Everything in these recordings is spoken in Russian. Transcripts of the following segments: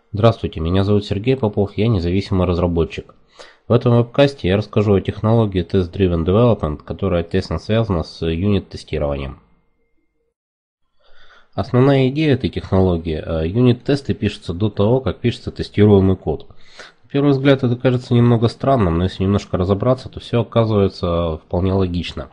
Здравствуйте, меня зовут Сергей Попов, я независимый разработчик. В этом вебкасте я расскажу о технологии Test Driven Development, которая тесно связана с юнит-тестированием. Основная идея этой технологии – юнит-тесты пишутся до того, как пишется тестируемый код. На первый взгляд это кажется немного странным, но если немножко разобраться, то все оказывается вполне логично.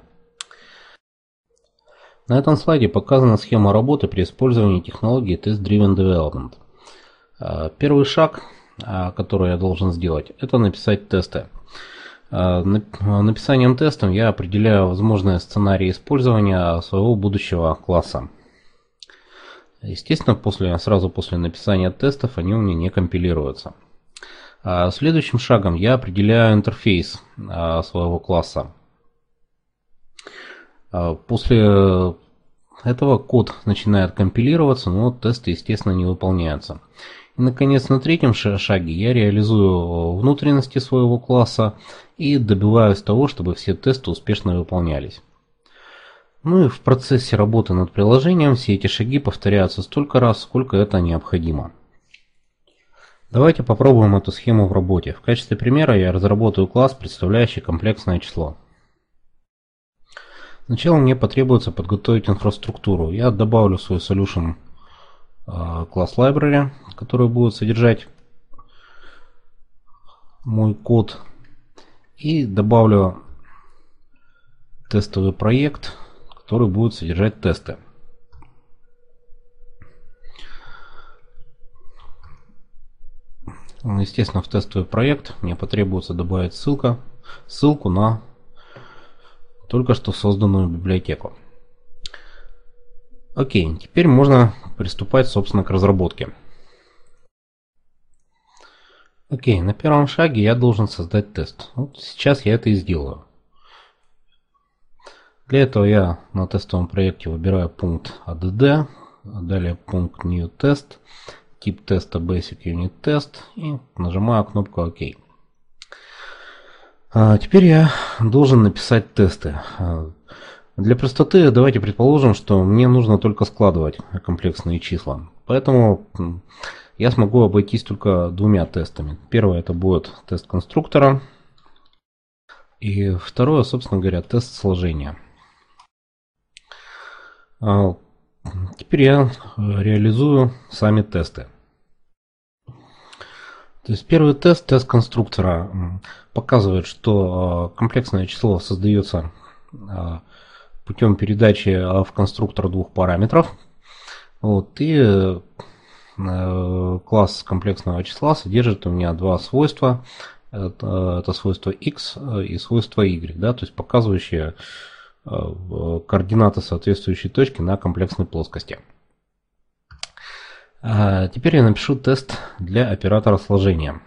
На этом слайде показана схема работы при использовании технологии Test Driven Development. Первый шаг, который я должен сделать, это написать тесты. Написанием тестов я определяю возможные сценарии использования своего будущего класса. Естественно, сразу после написания тестов они у меня не компилируются. Следующим шагом я определяю интерфейс своего класса. После этого код начинает компилироваться, но тесты, естественно, не выполняются. И, наконец, на третьем шаге я реализую внутренности своего класса и добиваюсь того, чтобы все тесты успешно выполнялись. Ну и в процессе работы над приложением все эти шаги повторяются столько раз, сколько это необходимо. Давайте попробуем эту схему в работе. В качестве примера я разработаю класс, представляющий комплексное число. Сначала мне потребуется подготовить инфраструктуру. Я добавлю в свой solution класс library, который будет содержать мой код, и добавлю тестовый проект, который будет содержать тесты. Естественно, в тестовый проект мне потребуется добавить ссылку на только что созданную библиотеку. Окей, теперь можно приступать, собственно, к разработке. Окей, на первом шаге я должен создать тест. Вот сейчас я это и сделаю. Для этого я на тестовом проекте выбираю пункт add, далее пункт new test, тип теста basic unit test и нажимаю кнопку ОК. Теперь я должен написать тесты. Для простоты давайте предположим, что мне нужно только складывать комплексные числа. Поэтому я смогу обойтись только двумя тестами. Первый это будет тест конструктора. И второе, собственно говоря, тест сложения. Теперь я реализую сами тесты. То есть первый тест конструктора, показывает, что комплексное число создается путем передачи в конструктор двух параметров. Вот, и класс комплексного числа содержит у меня два свойства. Это свойство x и свойство y, да, то есть показывающие координаты соответствующей точки на комплексной плоскости. Теперь я напишу тест для оператора сложения.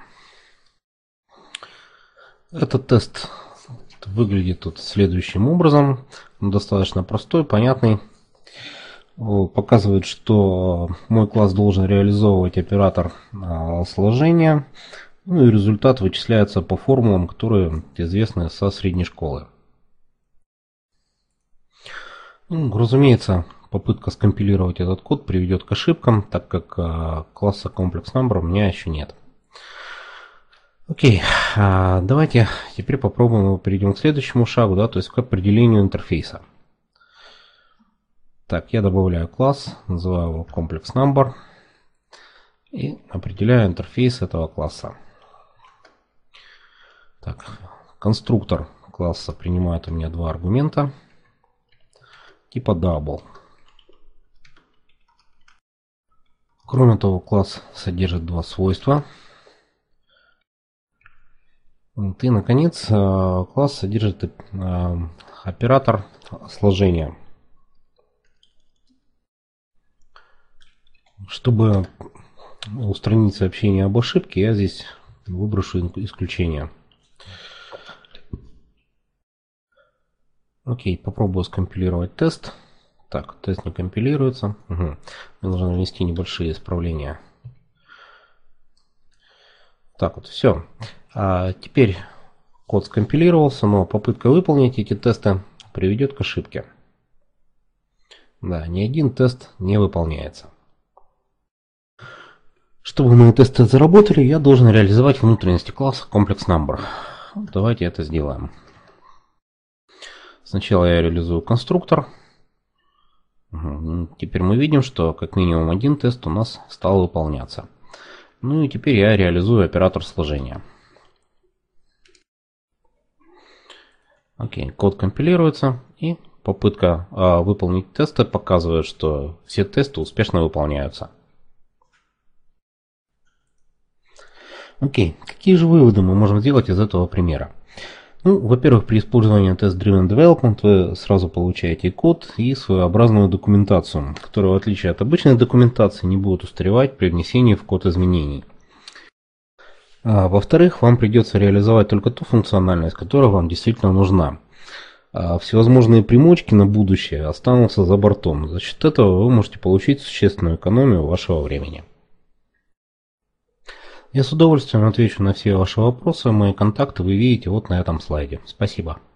Этот тест выглядит тут следующим образом. Он достаточно простой, понятный. Показывает, что мой класс должен реализовывать оператор сложения. Ну и результат вычисляется по формулам, которые известны со средней школы. Ну, разумеется, попытка скомпилировать этот код приведет к ошибкам, так как класса ComplexNumber у меня еще нет. Окей, давайте теперь попробуем, перейдем к следующему шагу, да, то есть к определению интерфейса. Так, я добавляю класс, называю его ComplexNumber и определяю интерфейс этого класса. Так, конструктор класса принимает у меня два аргумента типа double. Кроме того, класс содержит два свойства. И, наконец, класс содержит оператор сложения. Чтобы устранить сообщение об ошибке, я здесь выброшу исключение. Окей, попробую скомпилировать тест. Так, тест не компилируется. Мне нужно внести небольшие исправления. Так вот, все. Теперь код скомпилировался, но попытка выполнить эти тесты приведет к ошибке. Да, ни один тест не выполняется. Чтобы мои тесты заработали, я должен реализовать внутренности класса ComplexNumber. Давайте это сделаем. Сначала я реализую конструктор. Теперь мы видим, что как минимум один тест у нас стал выполняться. Ну и теперь я реализую оператор сложения. Окей, код компилируется, и попытка выполнить тесты показывает, что все тесты успешно выполняются. Окей, какие же выводы мы можем сделать из этого примера? Ну, во-первых, при использовании Test-Driven Development вы сразу получаете код и своеобразную документацию, которая, в отличие от обычной документации, не будет устаревать при внесении в код изменений. Во-вторых, вам придется реализовать только ту функциональность, которая вам действительно нужна. Всевозможные примочки на будущее останутся за бортом. За счет этого вы можете получить существенную экономию вашего времени. Я с удовольствием отвечу на все ваши вопросы. Мои контакты вы видите вот на этом слайде. Спасибо.